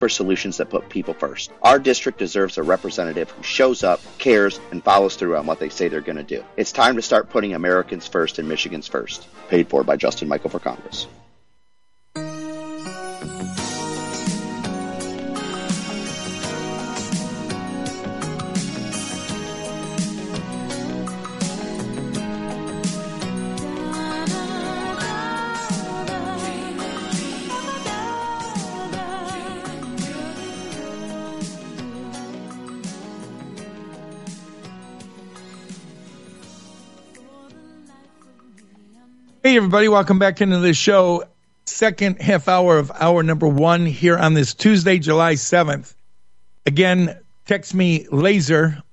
for solutions that put people first. Our district deserves a representative who shows up, cares, and follows through on what they say they're going to do. It's time to start putting Americans first and Michigans first. Paid for by Justin Michael for Congress. Hey, everybody. Welcome back into the show. Second half hour of hour number one here on this Tuesday, July 7th. Again, text me LASER,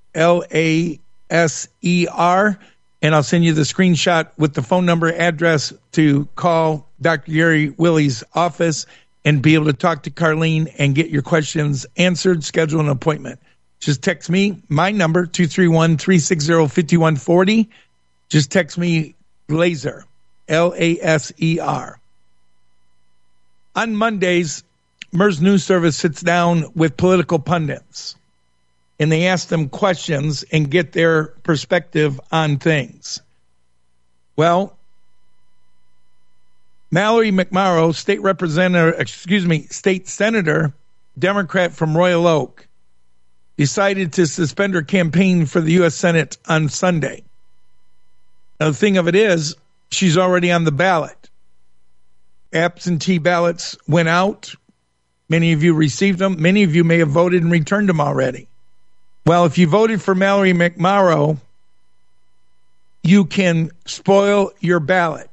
L-A-S-E-R, and I'll send you the screenshot with the phone number, address to call Dr. Gary Willey's office and be able to talk to Carlene and get your questions answered, schedule an appointment. Just text me, my number, 231-360-5140. Just text me LASER. L-A-S-E-R. On Mondays, MERS News Service sits down with political pundits, and they ask them questions and get their perspective on things. Well, Mallory McMorrow, state senator, Democrat from Royal Oak, decided to suspend her campaign for the U.S. Senate on Sunday. Now, the thing of it is, she's already on the ballot. Absentee ballots went out. Many of you received them. Many of you may have voted and returned them already. Well, if you voted for Mallory McMorrow, you can spoil your ballot.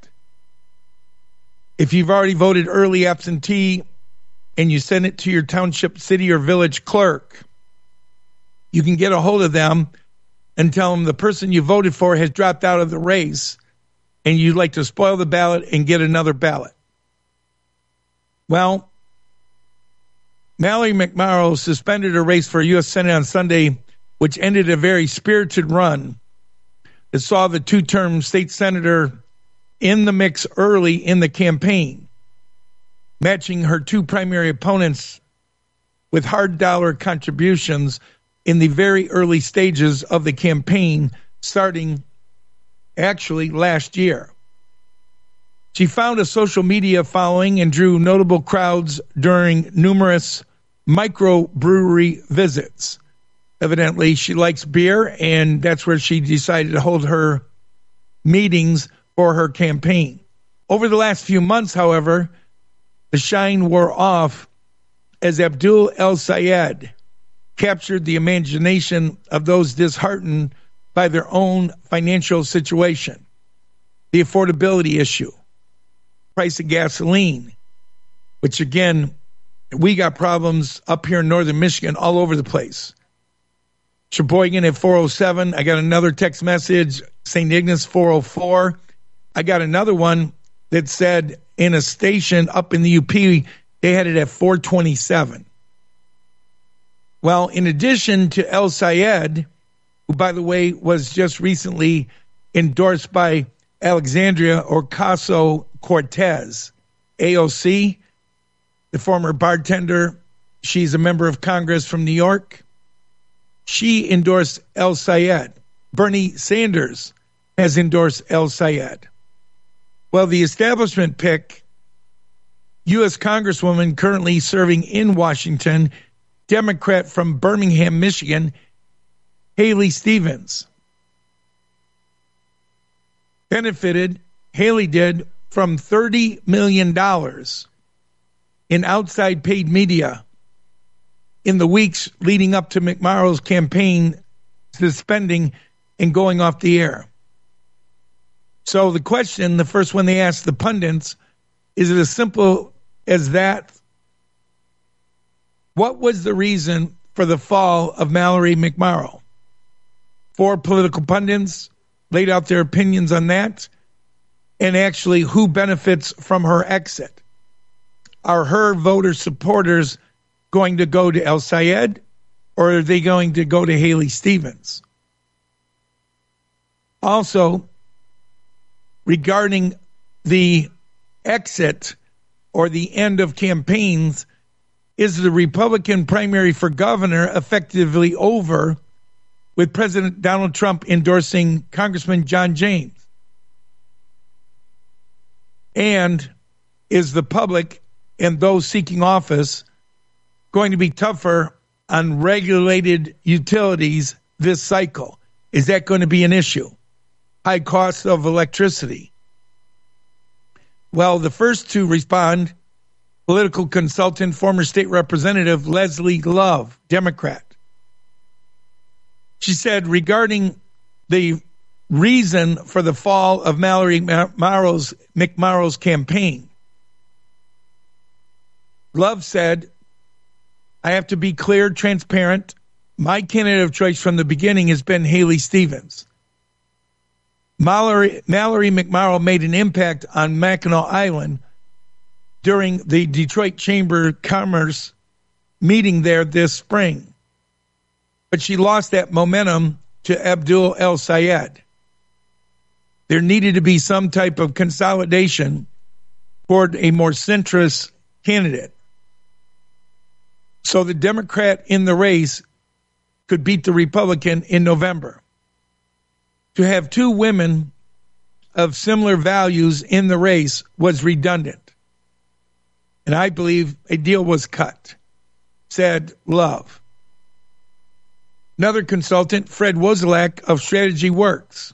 If you've already voted early absentee and you send it to your township, city, or village clerk, you can get a hold of them and tell them the person you voted for has dropped out of the race and you'd like to spoil the ballot and get another ballot. Well, Mallory McMorrow suspended her race for U.S. Senate on Sunday, which ended a very spirited run that saw the two-term state senator in the mix early in the campaign, matching her two primary opponents with hard dollar contributions in the very early stages of the campaign, starting actually last year. She found a social media following and drew notable crowds during numerous microbrewery visits. Evidently, she likes beer, and that's where she decided to hold her meetings for her campaign. Over the last few months, however, the shine wore off as Abdul El-Sayed captured the imagination of those disheartened by their own financial situation, the affordability issue, price of gasoline, which again, we got problems up here in northern Michigan all over the place. Sheboygan at 407. I got another text message, St. Ignace 404. I got another one that said in a station up in the UP, they had it at 427. Well, in addition to El-Sayed, who, by the way, was just recently endorsed by Alexandria Ocasio-Cortez, AOC, the former bartender. She's a member of Congress from New York. She endorsed El-Sayed. Bernie Sanders has endorsed El-Sayed. Well, the establishment pick, U.S. Congresswoman currently serving in Washington, Democrat from Birmingham, Michigan, Haley Stevens, benefited, Haley did, from $30 million in outside paid media in the weeks leading up to McMorrow's campaign suspending and going off the air. So the question, the first one they asked the pundits, is it as simple as that? What was the reason for the fall of Mallory McMorrow? Four political pundits laid out their opinions on that, and actually who benefits from her exit. Are her voter supporters going to go to El-Sayed, or are they going to go to Haley Stevens? Also, regarding the exit or the end of campaigns, is the Republican primary for governor effectively over, with President Donald Trump endorsing Congressman John James? And is the public and those seeking office going to be tougher on regulated utilities this cycle? Is that going to be an issue? High cost of electricity. Well, the first to respond, political consultant, former state representative Leslie Love, Democrat. She said regarding the reason for the fall of Mallory McMorrow's campaign, Love said, I have to be clear, transparent. My candidate of choice from the beginning has been Haley Stevens. Mallory McMorrow made an impact on Mackinac Island during the Detroit Chamber of Commerce meeting there this spring. But she lost that momentum to Abdul El-Sayed. There needed to be some type of consolidation toward a more centrist candidate. So the Democrat in the race could beat the Republican in November. To have two women of similar values in the race was redundant. And I believe a deal was cut, said Love. Another consultant, Fred Wozniak of Strategy Works.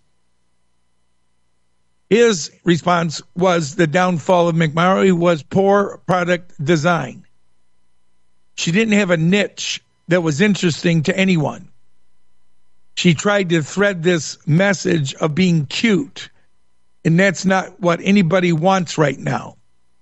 His response was the downfall of McMorrow was poor product design. She didn't have a niche that was interesting to anyone. She tried to thread this message of being cute, and that's not what anybody wants right now.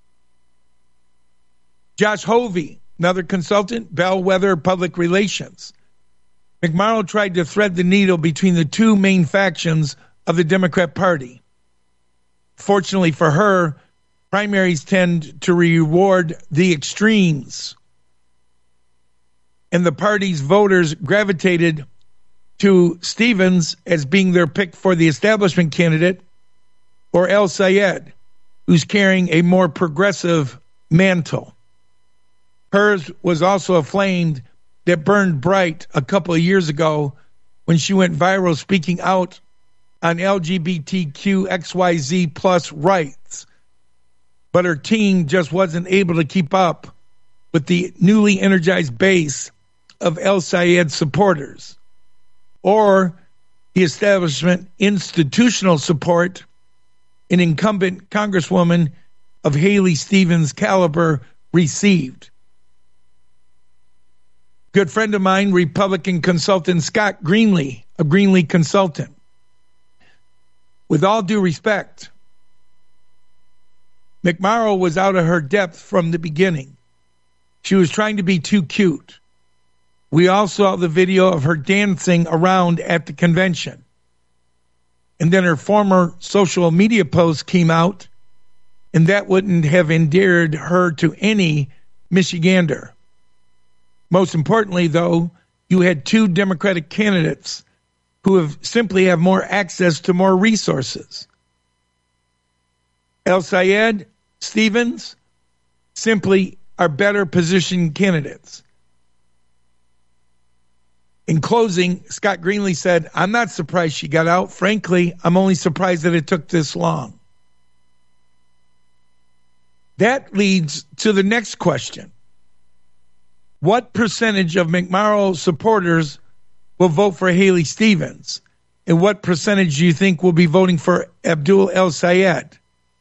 Josh Hovey, another consultant, Bellwether Public Relations. McMorrow tried to thread the needle between the two main factions of the Democrat Party. Fortunately for her, primaries tend to reward the extremes. And the party's voters gravitated to Stevens as being their pick for the establishment candidate, or El-Sayed, who's carrying a more progressive mantle. Hers was also a flame that burned bright a couple of years ago when she went viral speaking out on LGBTQ XYZ plus rights. But her team just wasn't able to keep up with the newly energized base of El-Sayed supporters, or the establishment institutional support an incumbent congresswoman of Haley Stevens' caliber received. Good friend of mine, Republican consultant Scott Greenlee, a Greenlee consultant. With all due respect, McMorrow was out of her depth from the beginning. She was trying to be too cute. We all saw the video of her dancing around at the convention. And then her former social media post came out, and that wouldn't have endeared her to any Michigander. Most importantly, though, you had two Democratic candidates who simply have more access to more resources. El-Sayed, Stevens, simply are better positioned candidates. In closing, Scott Greenlee said, I'm not surprised she got out. Frankly, I'm only surprised that it took this long. That leads to the next question. What percentage of McMorrow supporters will vote for Haley Stevens? And what percentage do you think will be voting for Abdul El-Sayed?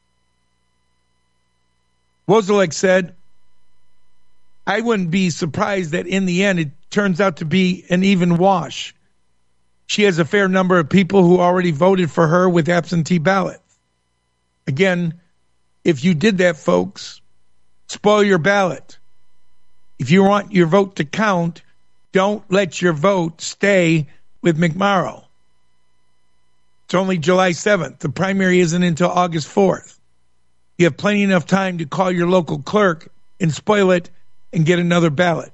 Wozniak said, I wouldn't be surprised that in the end it turns out to be an even wash. She has a fair number of people who already voted for her with absentee ballots. Again, if you did that, folks, spoil your ballot. If you want your vote to count, don't let your vote stay with McMorrow. It's only July 7th. The primary isn't until August 4th. You have plenty enough time to call your local clerk and spoil it and get another ballot.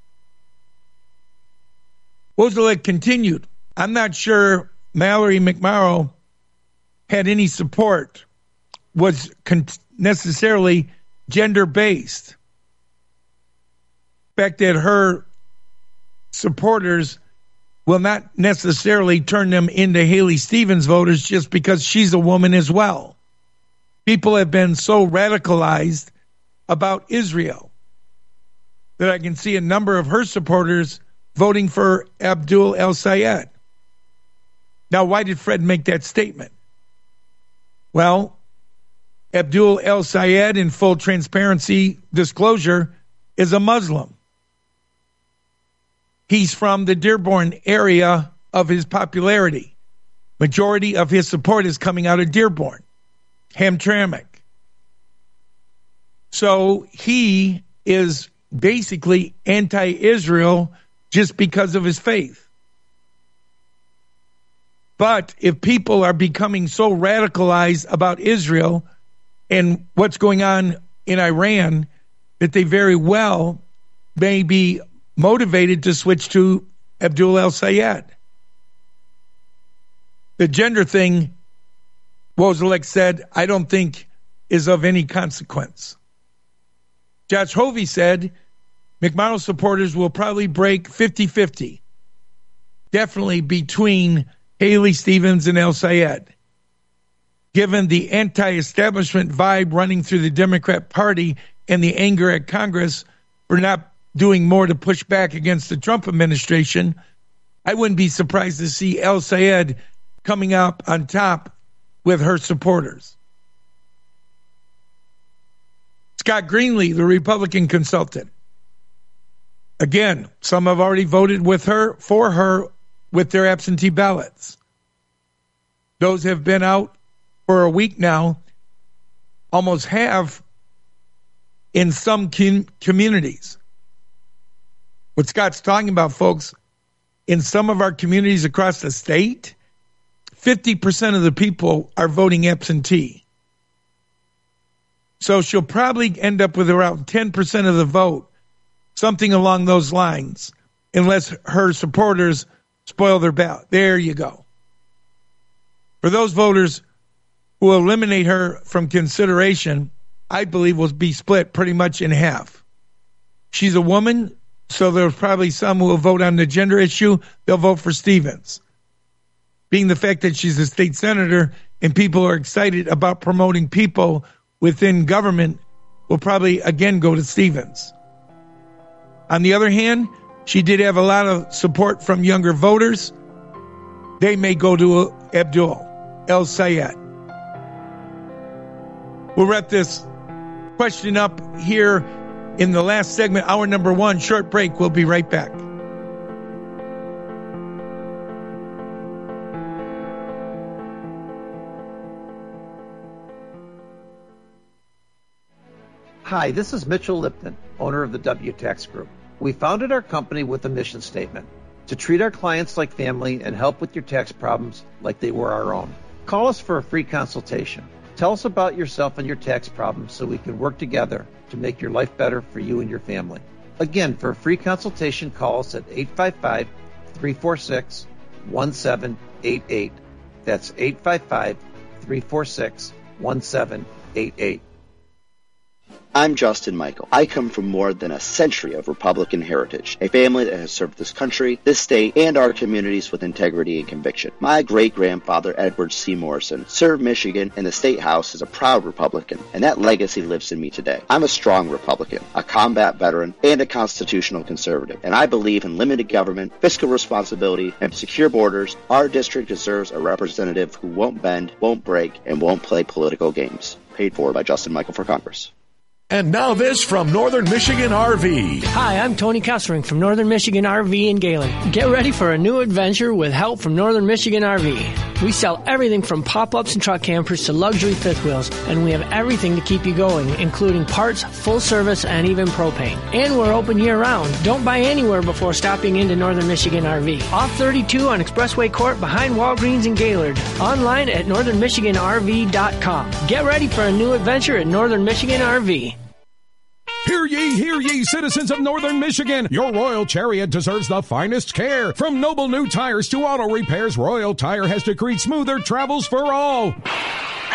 Wozniak continued, I'm not sure Mallory McMorrow had any support, was necessarily gender-based. fact that her supporters will not necessarily turn them into Haley Stevens voters just because she's a woman as well. People have been so radicalized about Israel that I can see a number of her supporters voting for Abdul El-Sayed. Now, why did Fred make that statement? Well, Abdul El-Sayed, in full transparency disclosure, is a Muslim. He's from the Dearborn area of his popularity. Majority of his support is coming out of Dearborn, Hamtramck. So he is basically anti-Israel just because of his faith. But if people are becoming so radicalized about Israel and what's going on in Iran that they very well may be motivated to switch to Abdul El-Sayed. The gender thing, Wozniak said, I don't think is of any consequence. Josh Hovey said McMonnell supporters will probably break 50-50, definitely between Haley Stevens and El-Sayed. Given the anti-establishment vibe running through the Democrat Party and the anger at Congress for not doing more to push back against the Trump administration, I wouldn't be surprised to see El-Sayed coming up on top with her supporters. Scott Greenlee, the Republican consultant. Again, some have already voted for her with their absentee ballots. Those have been out for a week now, almost half in some communities. What Scott's talking about, folks, in some of our communities across the state, 50% of the people are voting absentee. So she'll probably end up with around 10% of the vote, something along those lines, unless her supporters spoil their ballot. There you go. For those voters who will eliminate her from consideration, I believe will be split pretty much in half. She's a woman, so there's probably some who will vote on the gender issue. They'll vote for Stevens. Being the fact that she's a state senator and people are excited about promoting people within government, will probably again go to Stevens. On the other hand, she did have a lot of support from younger voters. They may go to Abdul El-Sayed. We'll wrap this question up here in the last segment, hour number 1. Short break. We'll be right back. Hi, this is Mitchell Lipton, owner of the W-Tax Group. We founded our company with a mission statement: to treat our clients like family and help with your tax problems like they were our own. Call us for a free consultation. Tell us about yourself and your tax problems so we can work together to make your life better for you and your family. Again, for a free consultation, call us at 855-346-1788. That's 855-346-1788. I'm Justin Michael. I come from more than a century of Republican heritage, a family that has served this country, this state, and our communities with integrity and conviction. My great-grandfather, Edward C. Morrison, served Michigan in the State House as a proud Republican, and that legacy lives in me today. I'm a strong Republican, a combat veteran, and a constitutional conservative, and I believe in limited government, fiscal responsibility, and secure borders. Our district deserves a representative who won't bend, won't break, and won't play political games. Paid for by Justin Michael for Congress. And now this from Northern Michigan RV. Hi, I'm Tony Kessering from Northern Michigan RV in Gaylord. Get ready for a new adventure with help from Northern Michigan RV. We sell everything from pop-ups and truck campers to luxury fifth wheels, and we have everything to keep you going, including parts, full service, and even propane. And we're open year-round. Don't buy anywhere before stopping into Northern Michigan RV. Off 32 on Expressway Court behind Walgreens in Gaylord. Online at northernmichiganrv.com. Get ready for a new adventure at Northern Michigan RV. Hear ye, citizens of Northern Michigan. Your Royal Chariot deserves the finest care. From noble new tires to auto repairs, Royal Tire has decreed smoother travels for all.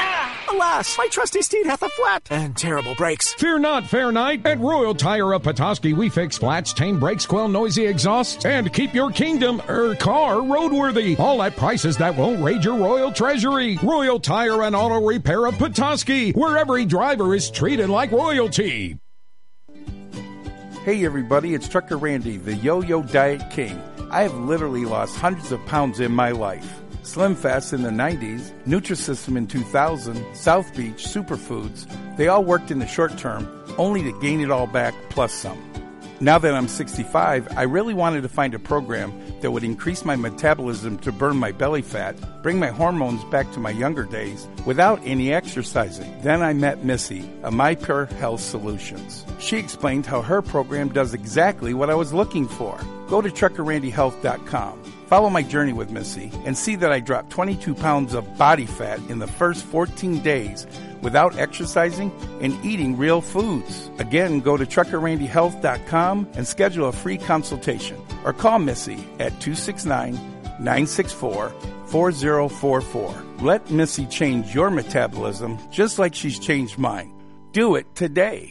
Alas, my trusty steed hath a flat and terrible brakes. Fear not, fair knight. At Royal Tire of Petoskey, we fix flats, tame brakes, quell noisy exhausts, and keep your kingdom, car roadworthy. All at prices that won't raid your royal treasury. Royal Tire and Auto Repair of Petoskey, where every driver is treated like royalty. Hey everybody, it's Trucker Randy, the Yo-Yo Diet King. I have literally lost hundreds of pounds in my life. Slim Fast in the 90s, Nutrisystem in 2000, South Beach, Superfoods, they all worked in the short term, only to gain it all back plus some. Now that I'm 65, I really wanted to find a program that would increase my metabolism to burn my belly fat, bring my hormones back to my younger days, without any exercising. Then I met Missy, of My Pure Health Solutions. She explained how her program does exactly what I was looking for. Go to TruckerRandyHealth.com. Follow my journey with Missy and see that I dropped 22 pounds of body fat in the first 14 days without exercising and eating real foods. Again, go to TruckerRandyHealth.com and schedule a free consultation or call Missy at 269-964-4044. Let Missy change your metabolism just like she's changed mine. Do it today.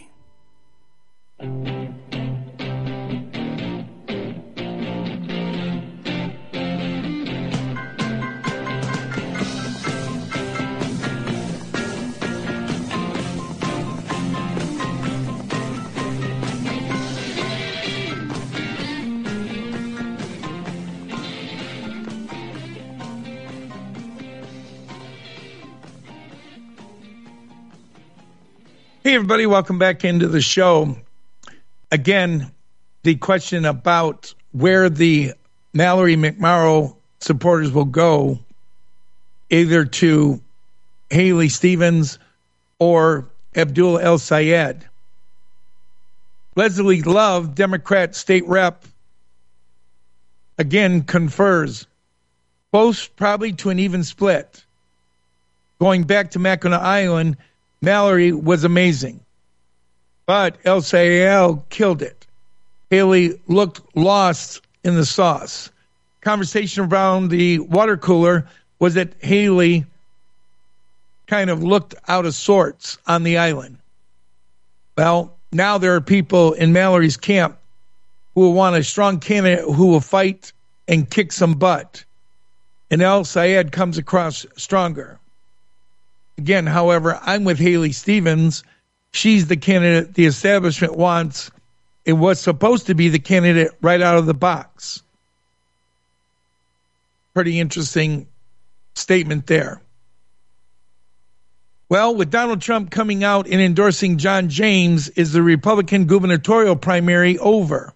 Hey, everybody, welcome back into the show. Again, the question about where the Mallory McMorrow supporters will go, either to Haley Stevens or Abdul El Sayed. Leslie Love, Democrat state rep, again confers close probably to an even split. Going back to Mackinac Island, Mallory was amazing, but El Sayed killed it. Haley looked lost in the sauce. Conversation around the water cooler was that Haley kind of looked out of sorts on the island. Well, now there are people in Mallory's camp who will want a strong candidate who will fight and kick some butt. And El Sayed comes across stronger. Again, however, I'm with Haley Stevens. She's the candidate the establishment wants. It was supposed to be the candidate right out of the box. Pretty interesting statement there. Well, with Donald Trump coming out and endorsing John James, is the Republican gubernatorial primary over?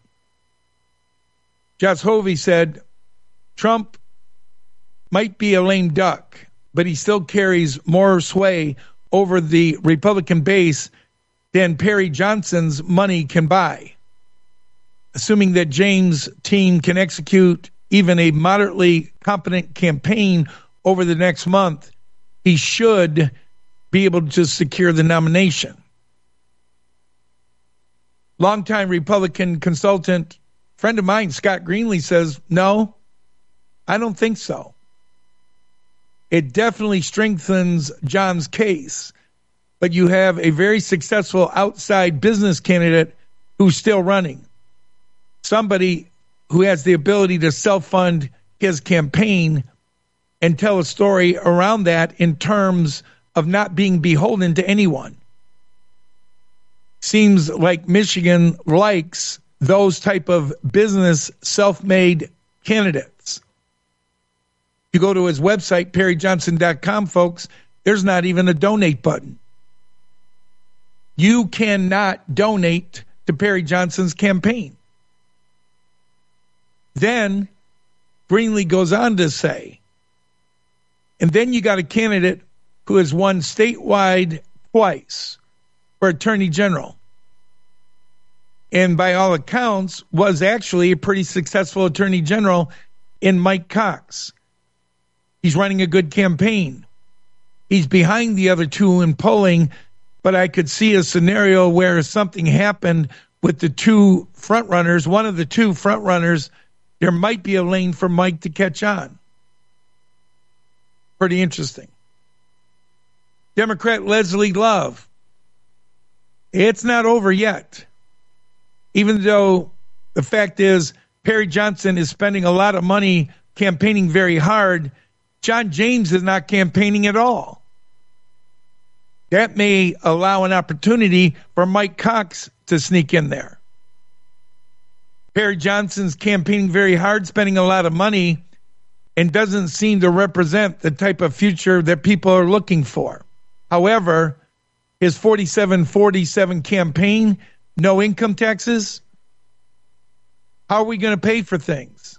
Josh Hovey said, Trump might be a lame duck, but he still carries more sway over the Republican base than Perry Johnson's money can buy. Assuming that James' team can execute even a moderately competent campaign over the next month, he should be able to secure the nomination. Longtime Republican consultant, friend of mine, Scott Greenlee, says, no, I don't think so. It definitely strengthens John's case, but you have a very successful outside business candidate who's still running. Somebody who has the ability to self-fund his campaign and tell a story around that in terms of not being beholden to anyone. Seems like Michigan likes those type of business self-made candidates. You go to his website, perryjohnson.com, folks, there's not even a donate button. You cannot donate to Perry Johnson's campaign. Then Greenlee goes on to say, and then you got a candidate who has won statewide twice for attorney general. And by all accounts, was actually a pretty successful attorney general in Mike Cox. He's running a good campaign. He's behind the other two in polling, but I could see a scenario where something happened with the two frontrunners, one of the two frontrunners, there might be a lane for Mike to catch on. Pretty interesting. Democrat Leslie Love. It's not over yet. Even though the fact is Perry Johnson is spending a lot of money campaigning very hard, John James is not campaigning at all. That may allow an opportunity for Mike Cox to sneak in there. Perry Johnson's campaigning very hard, spending a lot of money, and doesn't seem to represent the type of future that people are looking for. However, his 47-47 campaign, no income taxes, how are we going to pay for things?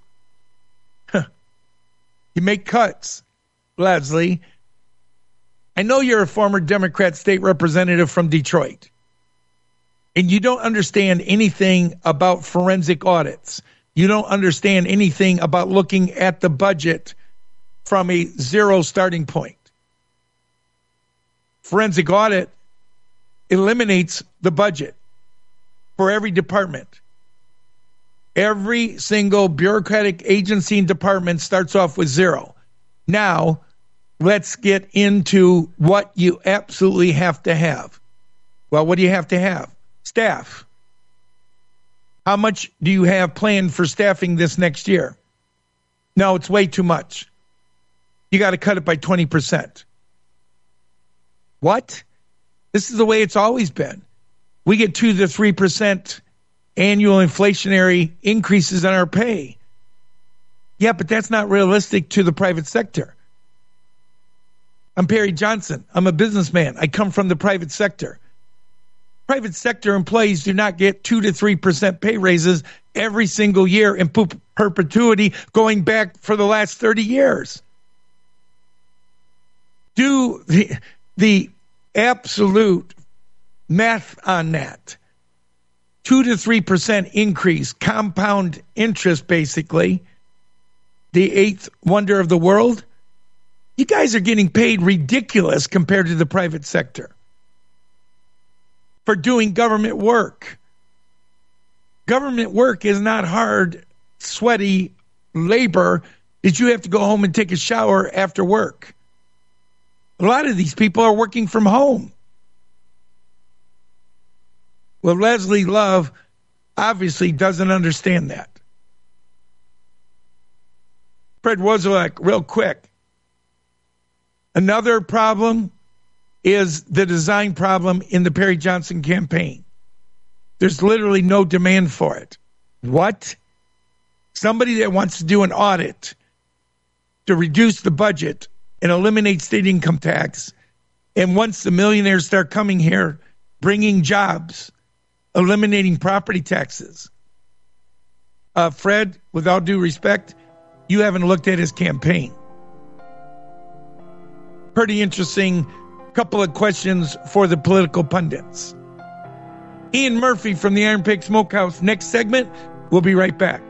You make cuts, Leslie. I know you're a former Democrat state representative from Detroit, and you don't understand anything about forensic audits. You don't understand anything about looking at the budget from a zero starting point. Forensic audit eliminates the budget for every department. Every single bureaucratic agency and department starts off with zero. Now, let's get into what you absolutely have to have. Well, what do you have to have? Staff. How much do you have planned for staffing this next year? No, it's way too much. You got to cut it by 20%. What? This is the way it's always been. We get 2 to 3% annual inflationary increases in our pay. Yeah, but that's not realistic to the private sector. I'm Perry Johnson. I'm a businessman. I come from the private sector. Private sector employees do not get 2 to 3% pay raises every single year in perpetuity going back for the last 30 years. Do the absolute math on that. 2 to 3% increase, compound interest basically, the eighth wonder of the world. You guys are getting paid ridiculous compared to the private sector for doing government work. Government work is not hard, sweaty labor that you have to go home and take a shower after work. A lot of these people are working from home. Well, Leslie Love obviously doesn't understand that. Fred Wozniak, real quick. Another problem is the design problem in the Perry Johnson campaign. There's literally no demand for it. What? Somebody that wants to do an audit to reduce the budget and eliminate state income tax, and once the millionaires start coming here, bringing jobs, eliminating property taxes. Fred, with all due respect, you haven't looked at his campaign. Pretty interesting couple of questions for the political pundits. Ian Murphy from the Iron Pig Smokehouse. Next segment, we'll be right back.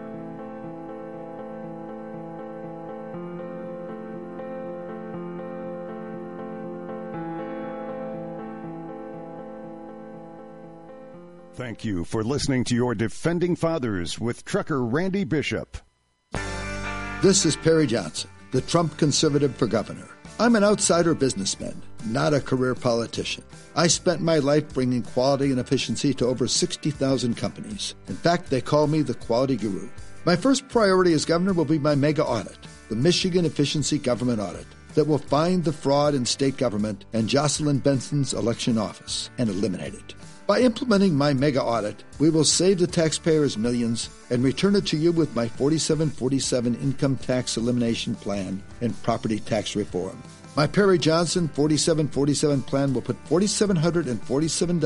Thank you for listening to your Defending Fathers with Trucker Randy Bishop. This is Perry Johnson, the Trump conservative for governor. I'm an outsider businessman, not a career politician. I spent my life bringing quality and efficiency to over 60,000 companies. In fact, they call me the quality guru. My first priority as governor will be my mega audit, the Michigan Efficiency Government Audit, that will find the fraud in state government and Jocelyn Benson's election office and eliminate it. By implementing my mega audit, we will save the taxpayers millions and return it to you with my 4747 income tax elimination plan and property tax reform. My Perry Johnson 4747 plan will put $4,747